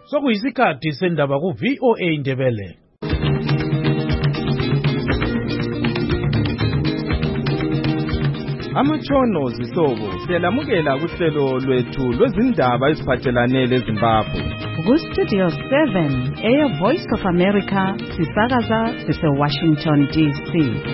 Sokuyisikhathi sendaba ku VOA Indebele. Amatshono zihlobo siyalamukela kuhlelo lwethu lwezindaba eziphathelane leZimbabwe. Ku-Studio 7 Air Voice of America sisakaza sise-Washington DC.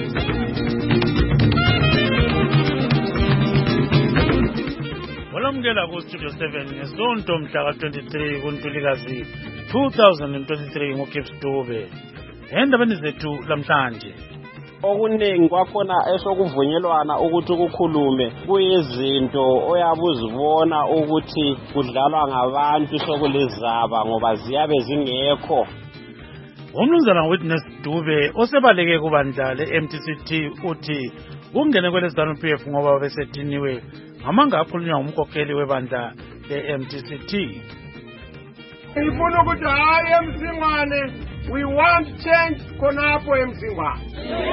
Walamukela ku-Studio 7 ngesonto mhla ka-23 kuNtulikazi 2023 nguGibbs Dube. Endabeni zethu lamhlanje. Okuningi kwakhona esokuvunyelwana ukuthi ukukhulume kuyizinto oyabuzibona ukuthi kudlalwa ngabantu sokulezaba ngoba ziyabe zingekho. Umnumzana Witness Dube osebaleke kubandla le-MTCT uthi ungene kweleZANU-PF ngoba besediniwe ngamanga akhulunywa ngumkhokheli webandla le-MTCT. Ngifuna ukuthi hayi emsingwane we want change khonapho emsingwane.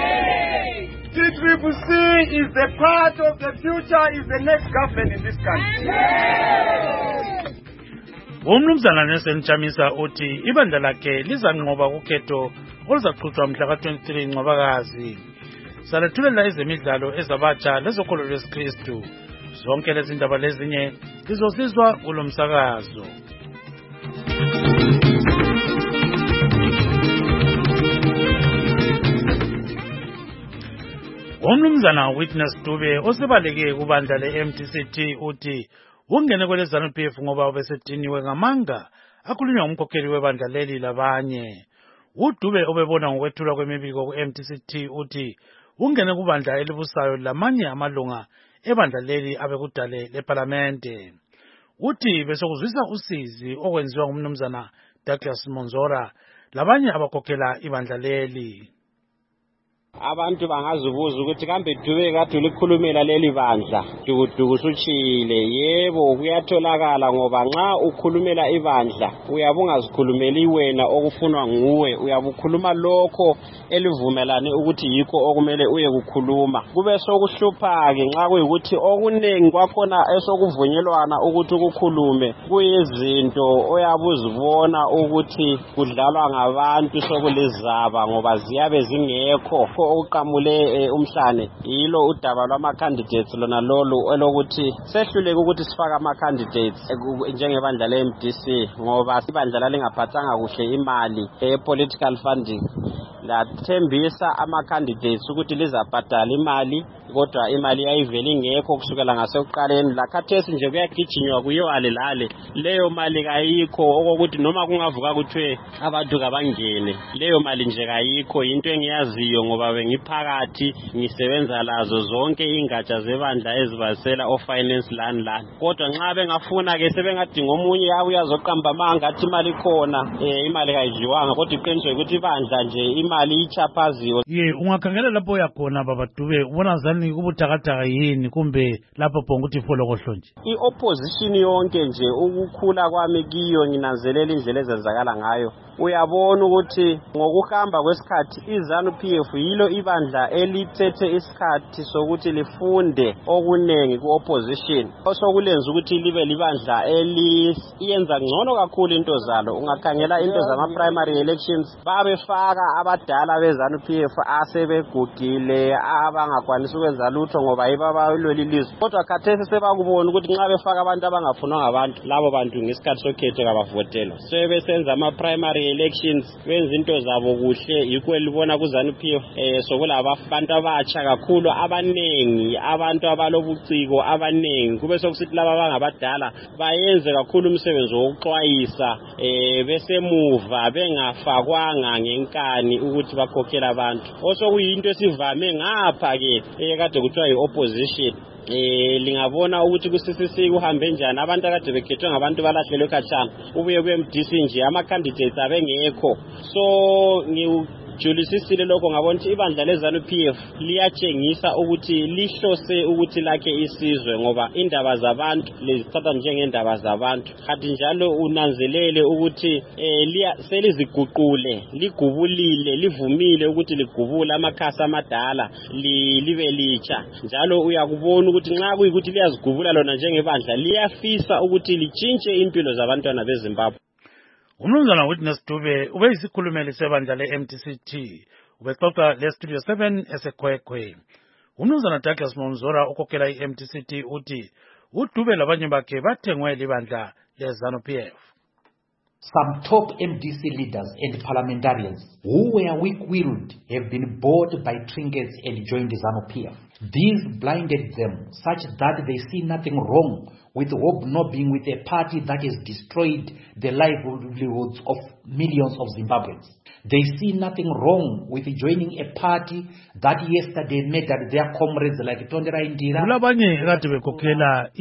TCCC is the part of the future, is the next government in this country. Umnumzana Nelson Chamisa uthi ibandla lakhe lizanqoba kukhetho oluzaqhutshwa mhla ka-23 Ncwabakazi. Salethulela ezemidlalo ezabatsha lezokholo lwesikristu. Zonke lezi ndaba lezinye lizosizwa kulo msakazo. Umnumzana Witness Dube osebaleke kubandla le-MTCT uthi ungene kweleZANU-PF ngoba besediniwe ngamanga akhulunywa ngumkhokheli webandla leli labanye. uDube obebona ngokwethulwa kwemibiko ku-MTCT uthi ungene kubandla elibusayo lamanye amalunga ebandla leli abekudale leParlamente. Uthi besokuzwisa usizi okwenziwa ngumnumzana Douglas Monzora labanye abakhokhela ibandla leli. Abantu bangazibuza ukuthi kambe Dube kade ulikhulumela leli bandla dukuduku suchile. Yebo kuyatholakala ngoba nxa ukhulumela ibandla uyabe ungazikhulumeli wena okufunwa nguwe, uyabe ukhuluma lokho elivumelane ukuthi yikho okumele uye kukhuluma. Kube sokuhlupha ke nxa kuyikuthi okuningi kwakhona esokuvunyelwana ukuthi ukukhulume kuyizinto oyabuzibona ukuthi kudlalwa ngabantu sokulezaba ngoba ziyabe zingekho. Okuqamule umhlane yilo udaba lwama candidates lona lolu elokuthi sehluleke ukuthi sifaka ama candidates njengebandla le-MDC ngoba ibandla lalingaphathanga kuhle imali political funding. Lathembisa ama candidates ukuthi lizabhadala imali kodwa imali yayivele ingekho kusukela ngasekuqaleni. Lakhathesi nje kuyagijinywa kuyewale lale leyo mali kayikho okokuthi noma kungavuka kuthiwe abantu kabangene leyo mali nje kayikho. Into engiyaziyo ngoba bengiphakathi ngisebenza lazo zonke ingatsha zebandla ezibasela finance lani kodwa nxa bengafuna ke sebengadinga omunye uyazoqamba mangathi imali khona imali kayidliwanga kodwa iqiniso ukuthi ibandla nje imali ichaphaziwe. Ungakhangela lapho uyakhona baba Dube ubona zani kubuthakathaka yini kumbe lapho bonke uthi folokohlo nje? I-opposition yonke nje ukukhula kwami kiyo nginanzelela indlela ezenzakala ngayo. Uyabona ukuthi ngokuhamba kwesikhathi iZANU-PF yilo ibandla elithethe isikhathi sokuthi lifunde okunengi ku-opposition osokulenza ukuthi libe libandla eliyenza ngcono kakhulu into zalo. Ungakhangela into zama-primary elections babefaka abadala beZANU-PF asebegugile abangakwanisi ukwenza lutho ngoba yibo abalwela ilizwe. Kodwa khathesi sebakubona ukuthi nxa befaka abantu abangafunwa ngabantu labo bantu ngesikhathi sokhetho kabavotelwa. Sebesenza ama-primary elections benza into zabo kuhle yikho elibona kuZANU-PF sokulabantu abatsha kakhulu abanengi abantu abalobuciko abanengi. Kube sokusithi laba abangabadala bayenze kakhulu umsebenzi wokuxwayisa besemuva bengafakwanga ngenkani ukuthi bakhokhela abantu. Osokuyinto esivame ngapha ke kade kuthiwa yi-opposition. Lingabona ukuthi ku-CCC kuhambe njani abantu akade bekhethwe ngabantu balahlelwe khatshana ubuye kwe-MDC nje ama-candidates abengekho. So Julisisile lokho ngabona ukuthi ibandla leZANU-PF liyatshengisa ukuthi lihlose ukuthi lakhe isizwe ngoba indaba zabantu lezithatha njengendaba zabantu. Kanti njalo unanzelele ukuthi seliziguqule ligubulile livumile ukuthi ligubula amakhasi amadala libe litsha. Njalo uyakubona ukuthi nxa kuyikuthi liyazigubula lona njengebandla liyafisa ukuthi litshintshe impilo zabantwana beZimbabwe. Umnumzana Witness Dube ubeyisikhulumeli sebandla le-MTCT ubexoxa le-Studio 7 eseKwekwe. Umnumzana Douglas Momzora okhokhela i-MTCT uthi uDube labanye bakhe bathengwe libandla le-ZANU-PF. Some top MDC leaders and parliamentarians who were weak-willed have been bought by trinkets and joined ZANU-PF. These blinded them such that they see nothing wrong with hobnobbing with a party that has destroyed the livelihoods of millions of Zimbabweans. They see nothing wrong with joining a party that yesterday murdered their comrades like Tondera Indira. Kulabanye kade bekhokhela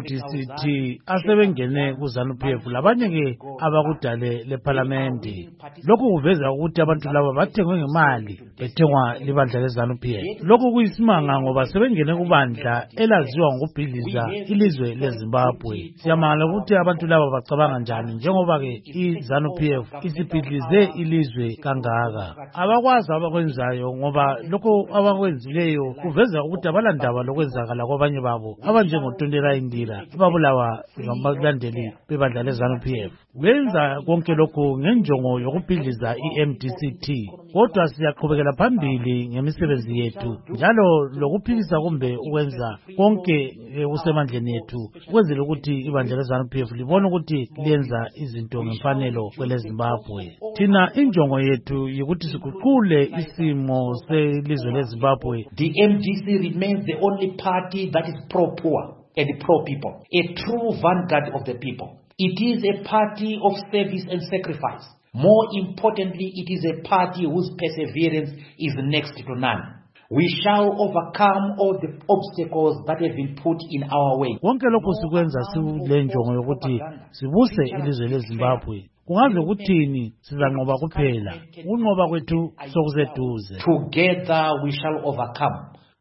i-MDCT asebengene ku-ZANU-PF labanye ke abakudale leParliament. Lokhu kuveza ukuthi abantu laba bathengwe ngemali bethengwa libandla le-ZANU-PF. Lokhu kuyisimanga ngoba sebengene kubandla elaziwa ngokubhidliza ilizwe leZimbabwe. Siyamangala ukuthi abantu laba bacabanga njani njengoba ke i-ZANU-PF isibhidlize ilizwe kangaka. Abakwazi abakwenzayo ngoba lokho abakwenzileyo kuveza ukuthi abalandaba lokwenzakala kwabanye babo abanjengotondela Indira ababulawa ngabalandeli bebandla le-ZANU-PF. Benza konke lokho ngenjongo yokubhidliza i-MDCT. Kodwa siyaqhubekela phambili ngemisebenzi yethu njalo lokuphikisa kumbe ukwenza konke kusemandleni yethu ukwenzela ukuthi ibandla le-ZANU-PF libone ukuthi liyenza izinto ngemfanelo kweleZimbabwe. Thina injongo yethu yikuthi siguqule isimo selizwe leZimbabwe. The MDC remains the only party that is pro-poor and pro-people, a true vanguard of the people. It is a party of service and sacrifice. More importantly, it is a party whose perseverance is next to none. We shall overcome all the obstacles that have been put in our way. Konke lokho sikwenza sile njongo yokuthi sibuse ilizwe leZimbabwe. Kungaze kuthini sizanqoba kuphela. Unqoba kwethu sokuseduze. Together we shall overcome.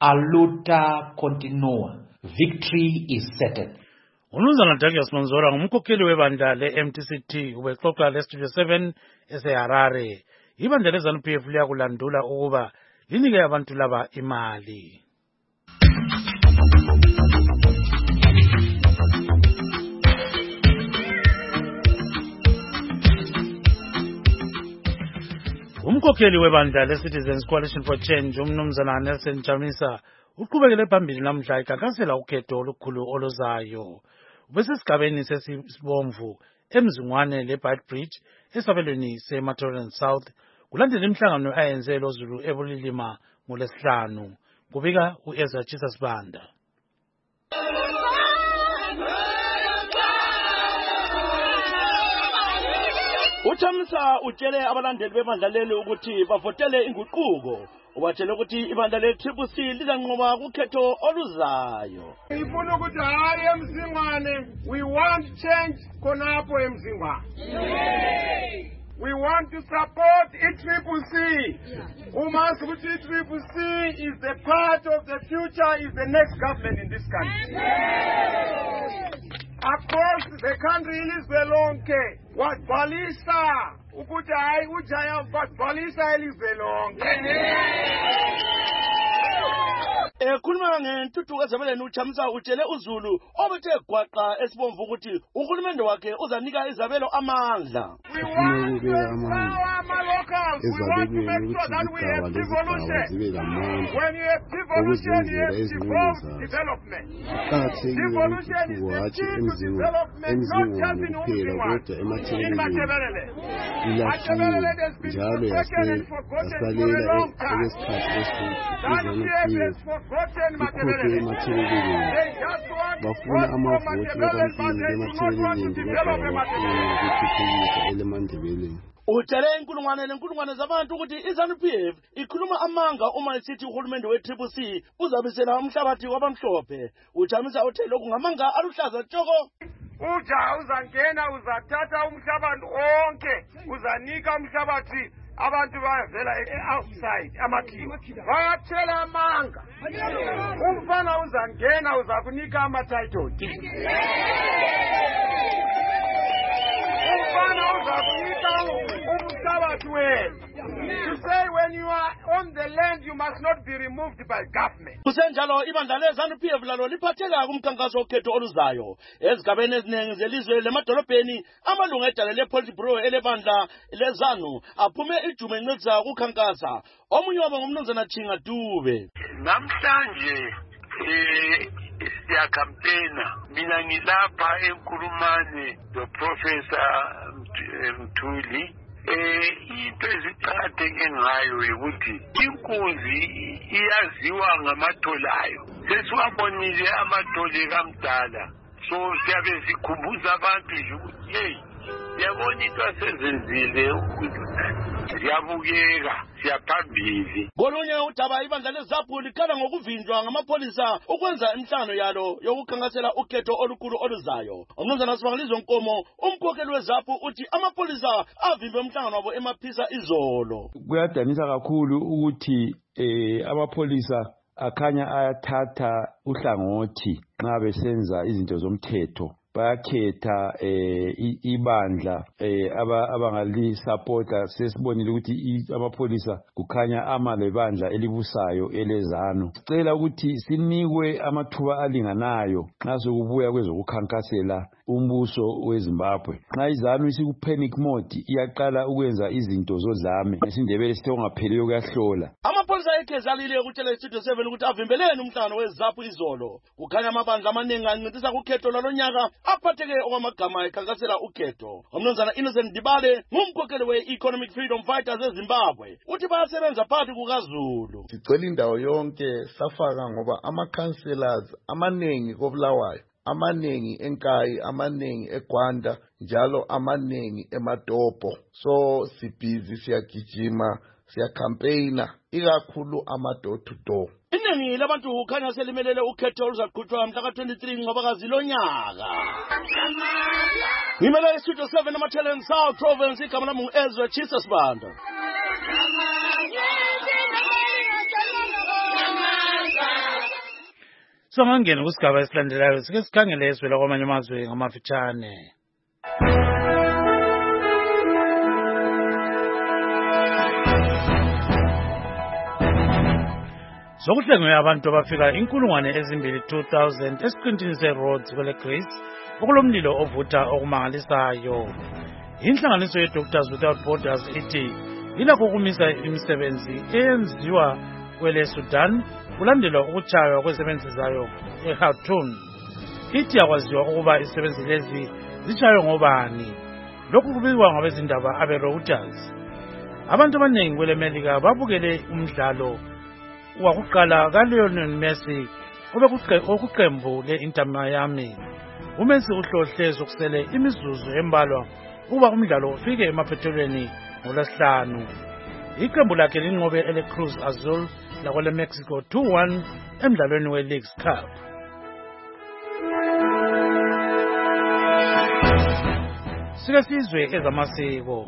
Aluta continua. Victory is certain. Umnumzana Douglas Momzora ngumkhokheli webandla le-MTCT ubexoxa le-Studio 7 eseHarare. Ibandla le-ZANU-PF liyakulandula ukuba linike abantu laba imali. Umkhokheli webandla le-Citizens Coalition for Change umnumzana Nelson Chamisa uqhubekele phambili namhla ikhankasela ukhetho olukhulu oluzayo. Ubesesigabeni sesibomvu emzingwane leBeitbridge esabelweni seMatabeleland South kulandela imihlangano ayenze loZulu eBulilima ngoLwesihlanu. Kubika uEzra Chisasibanda. Uchamisa utshele abalandeli bebandla leli ukuthi bavotele inguquko. Ubatshele ukuthi ibandla le-TCC lizanqoba kukhetho oluzayo. Ifuna ukuthi hayi emzingwane, we want change khonapho emzingwane. We want to support i-TCC. Umazi ukuthi i-TCC is the part of the future, is the next government in this country. Across the country ilizwe lonke wabhalisa ukuthi hayi ujaya wabhalisa ilizwe lonke. Ekhuluma ngentuthuko ezabeleni uChamisa utshele uZulu obethe gwaqa esibomvu ukuthi uhulumende wakhe uzanika izabelo amandla. We want to empower my locals. We want to make sure that we have devolution. When you have devolution, you have development. Devolution is the key to development, not just in Umzingwane, in Matabeleland. Matabeleland has been forgotten and forgotten for a long time. ZANU-PF has forgotten Matabeleland. They just want to vote for Matabeleland, but they do not want to develop Matabeleland. Utshele inkulungwane zabantu ukuthi iZANU-PF ikhuluma amanga uma isithi uhulumende we-TCC uzabisela umhlabathi wabamhlophe. Uchamisa uthe lokhu ngamanga aluhlaza tshoko. Uja uzangena uzathatha umhlabathi onke uzanika umhlabathi abantu bavela outside amakhiwa bayathela amanga. Umfana uzangena uzakunika ama-title. Umfana uzakunika umhlabathi wenu. To say when you are on the land, you must not be removed by government. Kusenjalo ibandla leZANU-PF lalo liphatheka kumkhankaso wokhetho oluzayo. Ezigabeni eziningi zelizwe lemadolobheni amalunga edala lePolitburo elebandla leZANU aphume ijume nqedza kukhankasa. Omunye wabo ngumnumzana Chinga Dube. Namhlanje siyakampena mina ngilapha eNkulumane do Professor Mthuli. Into eziqakatheke ngayo ukuthi inkunzi iyaziwa ngamatholayo. Sesiwabonile amathole kamdala. So siyabe sikhumbuza abantu nje ukuthi hey, yabona into asezenzile siyabukeka siyaphambili. Kolunye udaba ibandla leZAPU likhala ngokuvinjwa ngamapolisa ukwenza imhlangano yalo yokukhankasela ukhetho olukhulu oluzayo. Umnumzana Sibangalizo Nkomo, umkhokheli weZAPU, uthi amapolisa avimbe umhlangano wabo emaphisa izolo. Kuyadanisa kakhulu ukuthi amapolisa akhanya ayathatha uhlangothi nxa besenza izinto zomthetho. Bayakhetha ibandla abangalisupporta. Sesibonile ukuthi amapolisa kukhanya amalebandla elibusayo eleZANU. Sicela ukuthi sinikwe amathuba alinganayo nxa sokubuya kwezokukhankasela umbuso weZimbabwe. Nxa iZANU isikupanic mode iyaqala ukwenza izinto zodlame, ngesindebele sithe ungapheliyo kuyahlola. Amapolisa ekhezalile ukutshela iStudio 7 ukuthi avimbelene umhlangano weZAPU izolo. Kukhanya amabandla amaningi ancedisa kukhetho lwalonyaka aphatheke okwamagama ekhankasela ukhetho. Umnumzana Innocent Dibale ngumkhokheli we-Economic Freedom Fighters eZimbabwe uthi bayasebenza phakathi kukaZulu. Sicela indawo yonke safaka ngoba ama-councillors amaningi koBulawayo, amaningi eNkayi, amaningi eGwanda, njalo amaningi eMatopo. So sibhizi siyagijima, siyacampaigna ikakhulu ama-door to door. Iningi labantu kukhanya selimelele ukhetho oluzaqhutshwa mhla ka-23 Ncwabakazi lonyaka. Ngimele iStudio 7 ama-Talent South Province, igama lami ngu-Ezra Chisa Sibanda. Songangena kusigaba esilandelayo sike sikhangele esivela kwamanye amazwe ngamafitshane. Sokuhlengwe abantu abafika 2,000 esiqintini seRhodes kwele Greece okulomlilo ovutha okumangalisayo. Inhlanganiso yeDoctors Without Borders ithi ilakho ukumisa imisebenzi eyenziwa kwele Sudan kulandelwa ukutshaywa kwezisebenzi zayo eKhartoum. Ithi yakwaziwa ukuba izisebenzi lezi zitshaywe ngobani. Lokhu kubikwa ngabezindaba abeReuters. Abantu abaningi kwele Melika babukele umdlalo wakuqala kaLionel Messi okuqembu le-Inter Miami. uMessi uhlohle sokusele imizuzu embalwa ukuba umdlalo ufike emaphethelweni ngoLwesihlanu. Iqembu lakhe linqobe ele-Cruz Azul lakwele Mexico 2-1 emdlalweni we-Leagues Cup. Sike sizwe ezamasiko.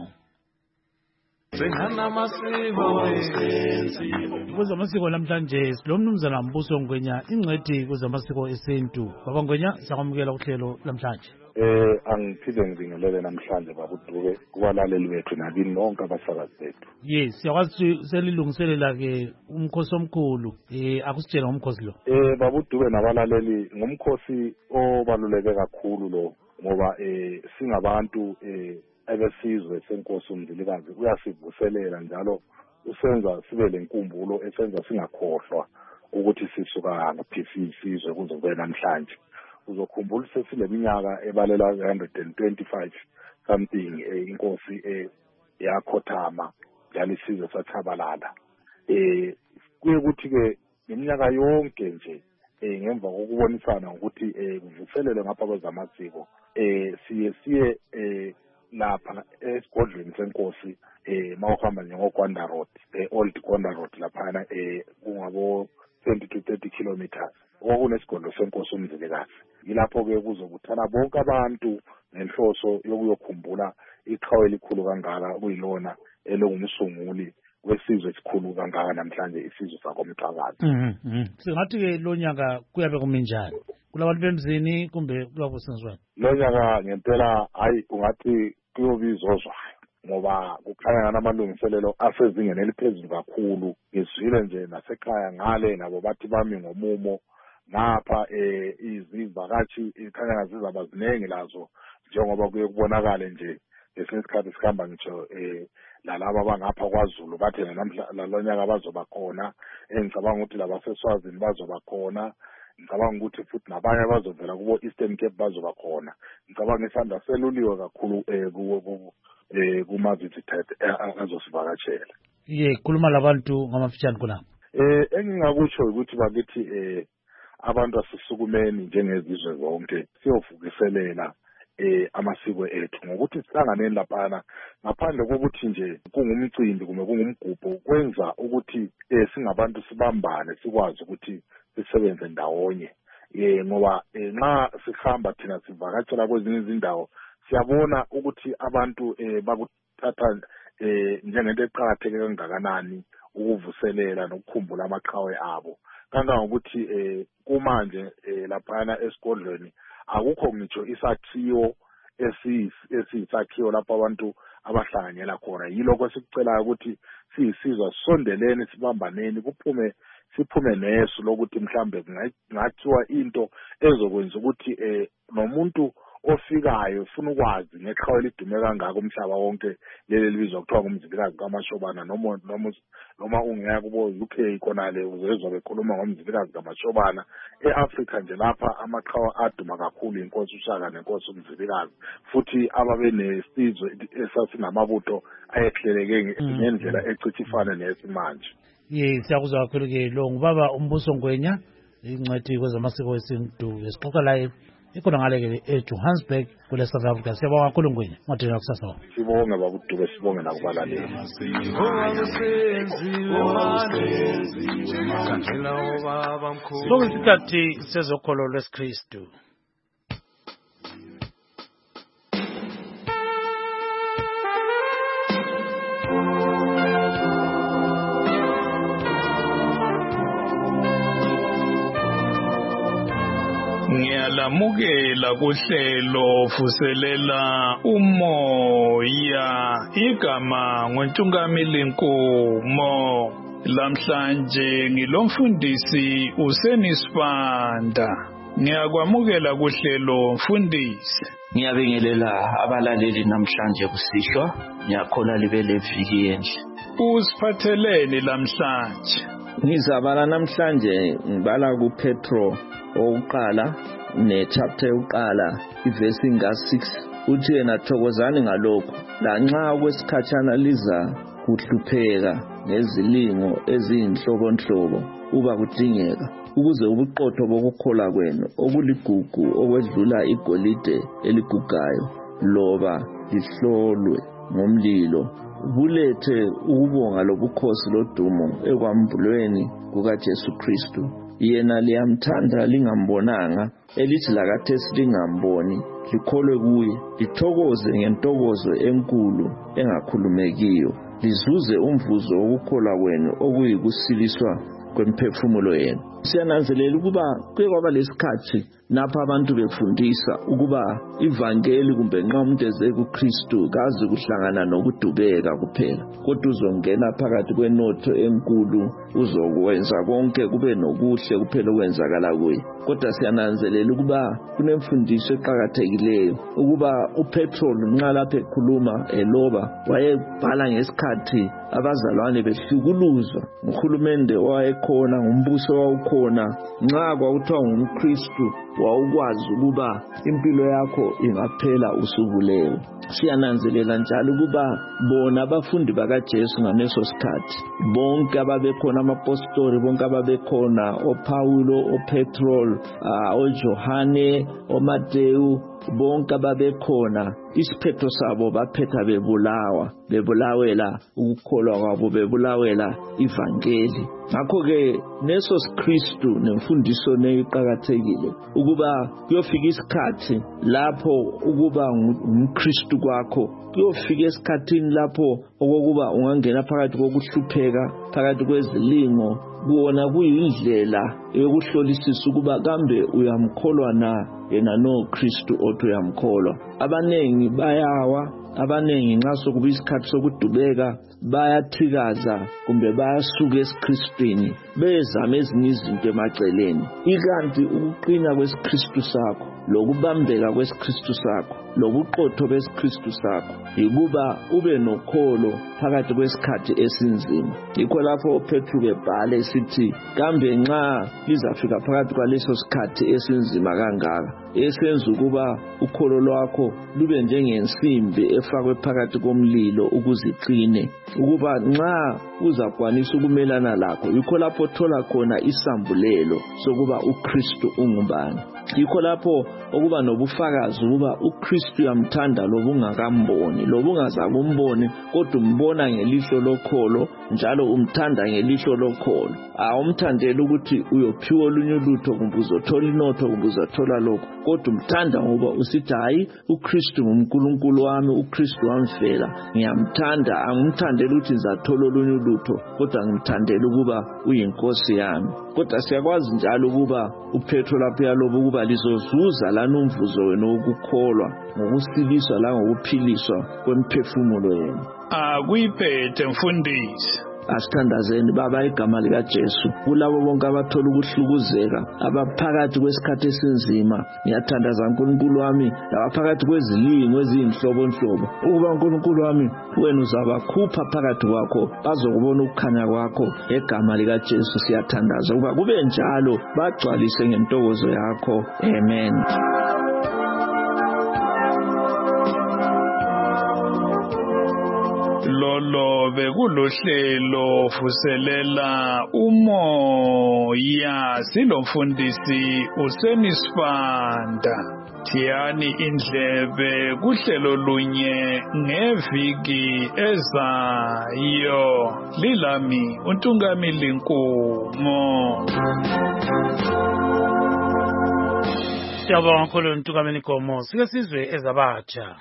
Kuzamasiko namhlanje silomnumzana Mbuso Ngwenya ingcwethi kuzamasiko esintu. Baba Ngwenya siyakwamukela kuhlelo namhlanje. Angiphinde ngibingelele namhlanje babuDube kubalaleli bethu nabini nonke abasakazi bethu. Yes, siyakwazi selilungiselela ke umkhosi omkhulu. Akusitshela ngomkhosi lo. BabuDube nabalaleli ngumkhosi obaluleke kakhulu lo ngoba singabantu ebesizwe senkosi uMndilikazi uyasivuselela njalo usenza sibe lenkumbulo esenza singakhohlwa ukuthi sisuka ngaphi sizwe kuzobe namhlanje. Uzokhumbula sesileminyaka ebalela 125 something inkosi yakhothama njalo isizwe sathabalala. Kuye ukuthi ke iminyaka yonke nje ngemva kokubonisana ukuthi kuvuselele ngapha kwezamasiko siye lapha esigodlweni senkosi mawuhamba njengoGwanda Road Old Gwanda Road lapha kungabo 20 to 30 kilometers okunesigodlo senkosi uMndilikazi. Yilapho ke kuzobuthana bonke abantu nenhloso yokuyokhumbula iqhawe elikhulu kangaka kuyilona elongumsunguli wesizwe esikhulu kangaka namhlanje isizwe sakoMqhakazi. Singathi ke lo nyaka kuyabe kuminjani kulabantu bemzini kumbe kuyabusenziwa? Lo nyaka ngempela hayi ungathi kuyobizozwayo ngoba kukhanya amalungiselelo asezingeni eliphezulu kakhulu. Ngizwile nje nasekhaya ngale nabo bathi bami ngomumo ngapha izivakashi ikhanya ngazizaba ziningi lazo njengoba kuye kubonakale nje esinye isikhathi sikhamba ngitsho lalabo abangapha kwaZulu bathe lalonyaka bazoba khona. Ngicabanga ukuthi labaseswazini bazoba khona. Ngicabanga ukuthi futhi nabanye bazovela kubo Eastern Cape bazoba khona. Ngicabanga isandla seluliwe kakhulu kuma-visited azosivakatshela. Khuluma labantu ngamafitshane khona. Engingakutsho ukuthi bakithi abantu asisukumeni njengezizwe zonke siyovukiselela amasiko ethu ngokuthi sihlanganeni laphana ngaphandle kokuthi nje kungumcimbi kumbe kungumgubho kwenza ukuthi singabantu sibambane sikwazi ukuthi sisebenze ndawonye. Ngoba nxa sihamba thina sivakatshela kwezinye izindawo siyabona ukuthi abantu bakuthatha njengento eqakatheke kangakanani ukuvuselela nokukhumbula amaqhawe abo. Kangangokuthi kumanje laphana esigodlweni akukho ngitsho isakhiwo esiyisakhiwo lapho abantu abahlanganyela khona. Yilokho sikucelayo ukuthi siyisizwa sondeleni sibambaneni siphume nesu lokuthi mhlambe kungathiwa into ezokwenza ukuthi nomuntu ofikayo ufuna ukwazi ngeqhawe lidume kangaka umhlaba wonke leli libizwa kuthiwa ngumzilikazi kaMashobana noma ungaya kubo UK khonale uzezwa bekhuluma ngomzilikazi kaMashobana. eAfrica nje lapha amaqhawe aduma kakhulu inkosi uShaka nenkosi umzilikazi futhi ababe nesizwe esasinamabutho ayehleleke ngendlela ecithi nesimanje. Siyakuzwa kakhulu ke lo ngubaba uMbuso Ngwenya ingcwethi kwezamasiko esintu esixoxa laye ikhona ngale ke eJohannesburg kule South Africa. Siyabonga kakhulu Ngwenya ngodela kusasa. Sibonge babuDube, sibonge nakubalaleli. Lo isikhathi sezokholo lweSikristu. Ngiyalamukela kuhlelo vuselela umoya igama ngoNtungamili Nkomo. Lamhlanje ngilomfundisi uSenisibanda. Ngiyakwamukela kuhlelo mfundisi. Ngiyabingelela abalaleli namhlanje kusihlwa. Ngiyakhola libele viki enhle. Usiphatheleni lamhlanje? Ngizabala namhlanje ngibala kuPetro oqala nechapter yokuqala ivesi nga6 uthi yena thokozani ngalokho lanxa kwesikhatshana liza kuhlupheka nezilingo eziyinhlobonhlobo uba kudingeka ukuze ubuqotho bokukhola kwenu okuligugu okwedlula igolide eligugayo loba lihlolwe ngomlilo bulethe ukubonga lobukhosi lodumo ekwambulweni kukaJesu Kristu. Yena liyamthanda lingambonanga elithi lakathesi lingamboni likholwe kuye lithokoze ngentokozo enkulu engakhulumekiyo lizuze umvuzo wokukholwa kwenu okuyikusiliswa kwemphefumulo yenu. Siyananzelela ukuba kuye kwaba lesikhathi napha abantu befundisa ukuba ivangeli kumbe nxa umuntu eze kuKristu kazi kuhlangana nokudubeka kuphela kodwa uzongena phakathi kwenotho enkulu uzokwenza konke kube nokuhle kuphela okwenzakala kuye. Kodwa siyananzelela ukuba kunemfundiso eqhakathekileyo ukuba uPetro nxa lapha ekhuluma eloba wayebhala ngesikhathi abazalwane behlukuluzwa nguhulumende owayekhona ngumbuso owawukhona. Nxa kwakuthiwa ngumKristu wawukwazi ukuba impilo yakho ingaphela usuku leyo. Siyananzelela njalo ukuba bona abafundi bakaJesu ngameso sikhathi bonke ababekhona amapostoli bonke ababekhona oPaulo oPetro oJohane oMateyu bonke ababekhona isiphetho sabo baphetha bebulawela ukukholwa kwabo bebulawela ivangeli. Ngakho-ke neso Kristu nemfundiso neyiqhakathekile ukuba kuyofika isikhathi lapho ukuba ngumKristu kwakho kuyofika esikhathini lapho okokuba ungangena phakathi kokuhlupheka phakathi kwezilingo kuona kuyindlela yokuhlolisisa ukuba kambe uyamkholwa na yena no Kristu othi uyamkholwa. Abanengi bayawa, abanengi nxa sokuba isikhathi sokudubeka bayathikaza kumbe bayasuka esiKristwini bezama ezinye izinto emaceleni. Ikanti ukuqina kwesiKristu sakho lokubambeka kwesiKristu sakho lobuqotho besiKristu sakho yikuba ube nokholo phakathi kwesikhathi esinzima. Yikho lapho uPetru ebhala esithi kambe nxa lizafika phakathi kwaleso sikhathi esinzima kangaka esenza ukuba ukholo lwakho lube njengensimbi efakwe phakathi komlilo ukuziqine, ukuba nxa uzakwanisa ukumelana lakho yikho lapho thola khona isambulelo sokuba uKristu ungubani. Yikho lapho okuba nobufakazi ukuba uKristu yamthanda lobungakamboni, lobungazakumboni kodwa umbona ngelihlo lokholo njalo umthanda ngelihlo lokholo. Awumthandela ukuthi uyophiwa olunye ulutho kumbe uzothola inotho kumbe uzothola lokho, kodwa umthanda ngoba usithi hayi uKristu nguNkulunkulu wami, uKristu wamfela, ngiyamthanda. Angimthandela ukuthi ngizathola olunye ulutho kodwa ngimthandela ukuba uyinkosi yami. Kodwa siyakwazi njalo ukuba uPetru lapho yaloba ukuba lizozuza lana umvuzo wenu wokukholwa ngokusiliswa la ngokuphiliswa kwemphefumulo yenu. Akuyiphethe mfundisi. Asithandazeni Baba igama likaJesu kulabo bonke abathola ukuhlukuzeka, abaphakathi kwesikhathi esinzima. Ngiyathandaza uNkulunkulu wami labaphakathi kwezilingo eziyinhlobonhlobo, ukuba uNkulunkulu wami wena uzabakhupha phakathi kwakho bazokubona ukukhanya kwakho. Egama likaJesu siyathandaza ukuba kube njalo, bagcwalise ngentokozo yakho. Amen. Lolo bekulohlelo vuselela umoya silomfundisi uSenisibanda. Thiyani indlebe kuhlelo lunye ngeviki ezayo. Lilami uNtungamili Nkomo. Siyabonga kakhulu uNtungamili Nkomo. Sike sizwe ezabatsha.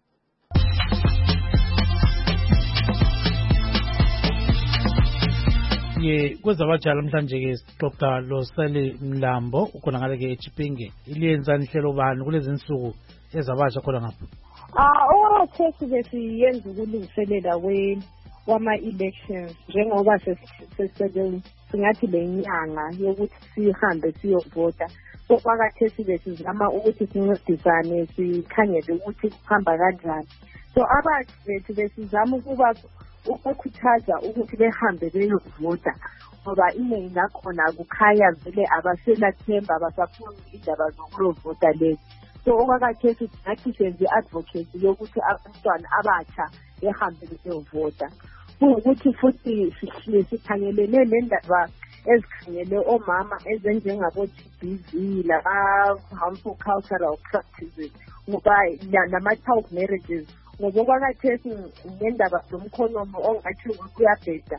Kwezabatsha namhlanje ke sixoxa loSally Mlambo ukhona ngale ke eChipinge. Iliyenzani ihlelo bani kulezi insuku ezabatsha khona ngapha? Okwathi besiyenza ukulungiselela kwama-elections njengoba singathi lenyanga yokuthi sihambe siyovota. So kwakathesi besizama ukuthi sincedisane sikhangele ukuthi kuhamba kanjani. So abathi bethu besizama ukuba ukukhuthaza ukuthi behambe beyovota ngoba iningi lakhona kukhanya vele abaselathemba abasafuni indaba zokulovota lezi. So okwakathesi nathi senze advocacy yokuthi abantwana abatsha behambe beyovota. Ukuthi futhi sikhangelene nendaba ezikhangele omama ezenjengabo-GBV laba-harmful cultural practices ngoba nama-child marriages. Ngoba kwakathesi ngendaba zomkhonomo ongathi kuyabheda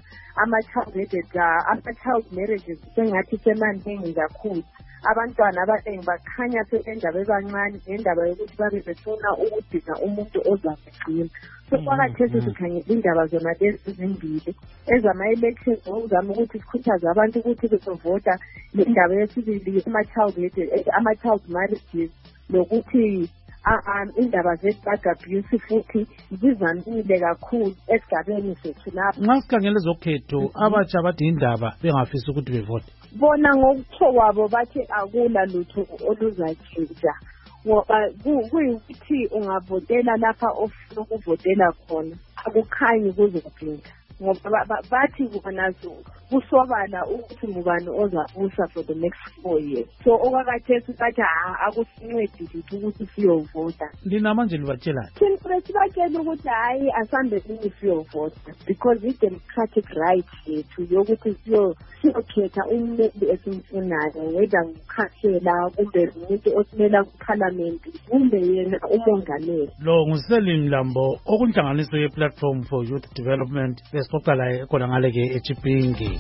ama-child marriages sengathi semaningi kakhulu. Abantwana abaningi bakhanya sebendaba ebancane ngendaba yokuthi babe befuna ukudinga umuntu ozabegcina. So kwakathesi sikhangela indaba zona lezi ezimbili ezama-elections ngokuzama ukuthi sikhuthaze abantu ukuthi bezovota. Indaba yesibili ama-child marriages lokuthi indaba ze-drug abuse futhi zivamile kakhulu esigabeni sethu lapha. Nxa sikhangele ezokhetho abatsha bathi indaba bengafisi ukuthi bevote. Bona ngokutsho kwabo bathi akula lutho oluzatshintsha ngoba kuyikuthi ungavotela lapha ofuna ukuvotela khona akukhanyi kuzotshintsha ngoba bathi bona kusobala ukuthi ngubani ozabusa for the next 4 years. So okwakathesi bathi akusincedi litho ukuthi siyovota. Lina manje libatshelani? Thina sibatshela ukuthi hayi asambe siyovota because i-democratic right yethu yokuthi siyokhetha umuntu esimfunayo whether ngukhansela kumbe umuntu osimela kuParliament kumbe yena umongameli. Lo nguSally Mlambo okunhlanganiso ye-Platform for Youth Development besixoxa laye khona ngale ke eChipinge.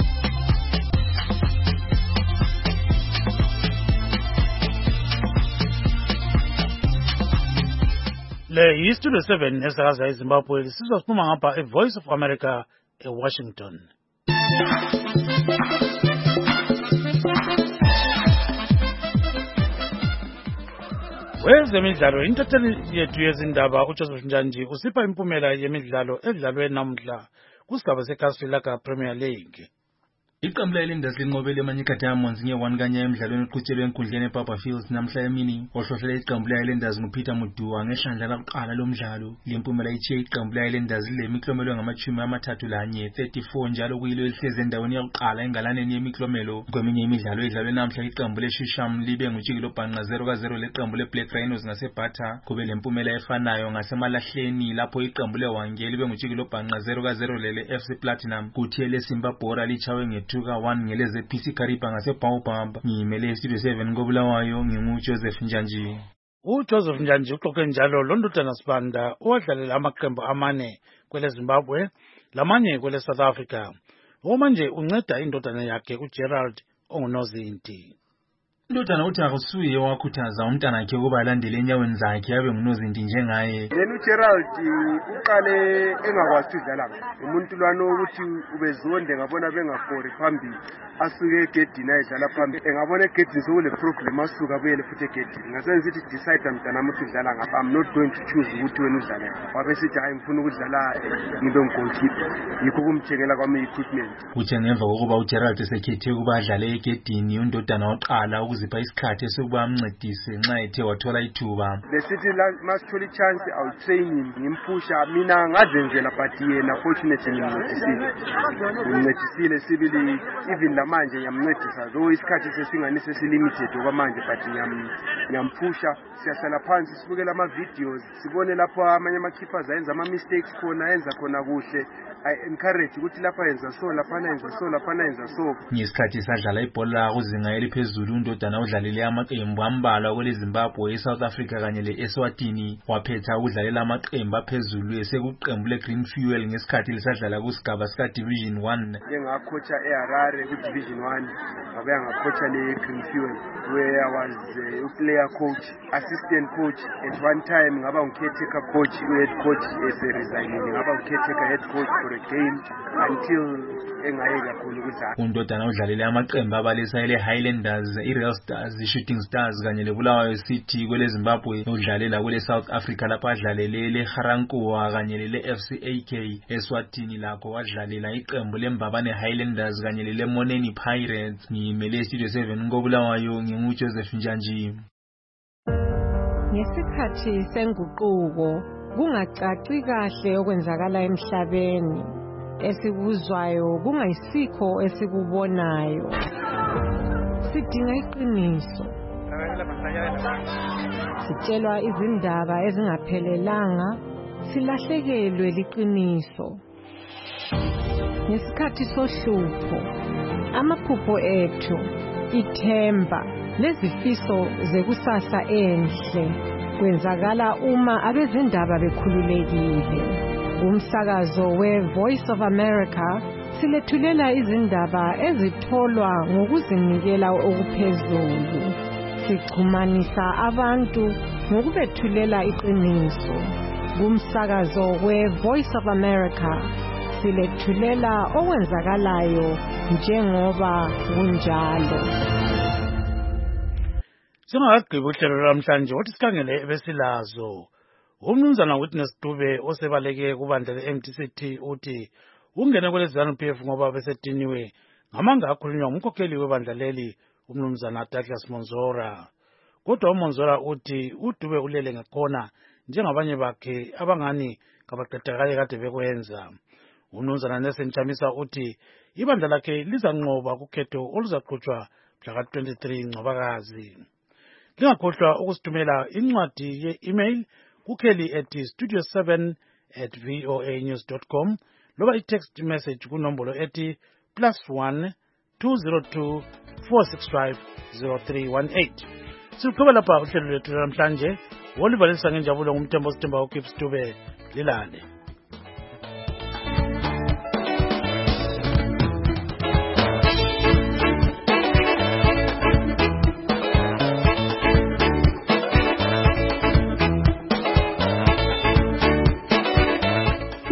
Le yiStudio 7 esakaza eZimbabwe sizosipuma ngapha eVoice of America eWashington. Wezemidlalo intatheli yethu yezindaba uJoseph Njanji usipha impumela yemidlalo edlalwe namhla kusigaba seKaSilaka Premier League. Iqembu le-Highlanders linqobele eManyika Diamonds nge-1 kanye emidlalweni oqhutshelwe enkundleni eBaba Fields namhla emini. Ohlohlele iqembu le-Highlanders nguPeter Muduwa ngehlandla lokuqala lomdlalo. Le mpumela ithiye iqembu le-Highlanders lemiklomelo ngama-31 34 njalo kuyilo elihlezi endaweni yokuqala engalaneni yemiklomelo. Kweminye imidlalo edlalwe namhla iqembu le-Shisham libe ngujikelo bhanqa 0-0 leqembu le-Black Rhinos ngaseBhatha. Kube le mpumela efanayo ngasemalahleni lapho iqembu le-Hwange libe ngujikelo bhanqa 0-0 lele-FC Platinum. Kuthi ele-Simba Bora lichawe nge-2-1 ngeleze PC Kariba ngaseBaobab. Ngiyimele Studio 7 koBulawayo nginguJoseph Njanji. uJoseph Njanji uxoxe njalo loNdodana Sibanda owadlalela amaqembu amane kwele Zimbabwe lamanye kwele South Africa. Omanje unceda indodana yakhe uGerald ongunozinti. Indodana uthi akusuye wakhuthaza umntanakhe ukuba alandele enyaweni zakhe abe ngunozinti njengaye. Yena uGerald uqale engakwazi ukudlala. Umuntu lwana ukuthi ubezonde ngabona bengafori phambili. Asuke egedini ayidlala phambili. Engabona egedini sokule problem asuka buyele futhi egedini. Ngasenza ukuthi decide mntanami ukuthi udlala ngapha. I'm not going to choose ukuthi wena udlale. Wabe sithi hayi ngifuna ukudlala ngibe nggoalkeeper. Yikho kumthengela kwami equipment. Uthe ngemva kokuba uGerald esekhethe ukuba adlale egedini undodana waqala ukuzipha isikhathi esokuba amncedise nxa ethe wathola ithuba. Besithi masithola ichance I'll train him ngimpusha mina ngazenzela but yena fortunately ngimncedisile sibili even lamanje ngiyamncedisa though isikhathi sesingani sesilimited okwamanje but ngiyampusha siyahlala phansi sibukela ama videos sibone lapho amanye ama-keepers ayenza ama-mistakes khona yenza khona kuhle. I encourage ukuthi lapha yenza so laphana yenza so laphana yenza so. Ngesikhathi sadlala ibhola kuzinga eliphezulu undodana udlalele amaqembu ambalwa kwele Zimbabwe, eSouth Africa kanye le-Eswatini. Waphetha ukudlalela amaqembu aphezulu esekuqembu le-Green Fuel ngesikhathi lisadlala kusigaba sika Division 1. Ngakhocha eHarare ku Division 1 ngabe ngakhocha le-Green Fuel where I was a player coach, assistant coach at one time ngaba caretaker coach, head coach eseresigning ngaba caretaker head coach for a game until engayeka khona ukudlala. Undodana udlalele amaqembu abalisa ele-Highlanders, i-Real Stars, i-Shooting Stars kanye le-Bulawayo City kwele Zimbabwe. Udlalela kwele South Africa lapha adlalele le-Garankuwa kanye lele-FC AK. Eswatini lakho wadlalela iqembu leMbabane Highlanders kanye lele-Moneni Pirates. Ngiyimele Studio 7 koBulawayo nginguJoseph Njanji. Ngesikhathi senguquko kungacaci kahle okwenzakala emhlabeni, esikuzwayo kungayisikho esikubonayo. Sidinga iqiniso. Sitshelwa izindaba ezingaphelelanga, silahlekelwe liqiniso. Ngesikhathi sohlupho, amaphupho ethu, ithemba lezifiso zekusasa enhle kwenzakala uma abezindaba bekhululekile. Umsakazo we-Voice of America silethulela izindaba ezitholwa ngokuzinikela okuphezulu. Sixhumanisa abantu ngokubethulela iqiniso. Kumsakazo we-Voice of America silethulela okwenzakalayo njengoba kunjalo. Singakagqibi uhlelo lwamhlanje wathi sikhangele ebesilazo. Umnumzana Witness Dube osebaleke kubandla le-MTCT uthi ungene kwele ZANU-PF ngoba besediniwe ngamanga akhulunywa ngumkhokheli webandla leli umnumzana Douglas Monzora. Kodwa uMonzora uthi uDube ulele ngakhona njengabanye bakhe abangani ngabaqedakale kade bekwenza. Umnumzana Nelson Chamisa uthi ibandla lakhe lizanqoba kukhetho oluzaqhutshwa mhla ka-23 Ncwabakazi. Lingakhohlwa ukusithumela incwadi ye-email kukheli@studio7@voanews.com loba i-text message kunombolo ethi +1 202 465 0318. Siqhubeka lapha uhlelo lwethu namhlanje. Wolivalisa ngenjabulo ngumthembo Sithemba uKips Dube lilale.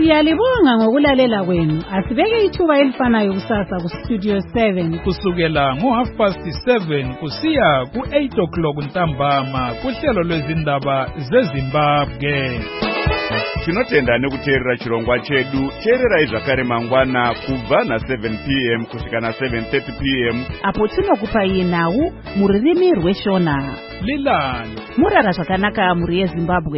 Siyalibonga ngokulalela kwenu. Asibeke ithuba elifanayo kusasa ku Studio 7 kusukela ngo7:30 kusiya ku8 ntambama kuhlelo lwezindaba zeZimbabwe. Tinotenda nekuteerera chirongwa chedu. Teererai zvakare mangwana kubva na7 p.m. kusvika na7:30 p.m. apo tinokupai nhau muririmi rweshona. Lilani Murara zvakanaka muri yeZimbabwe.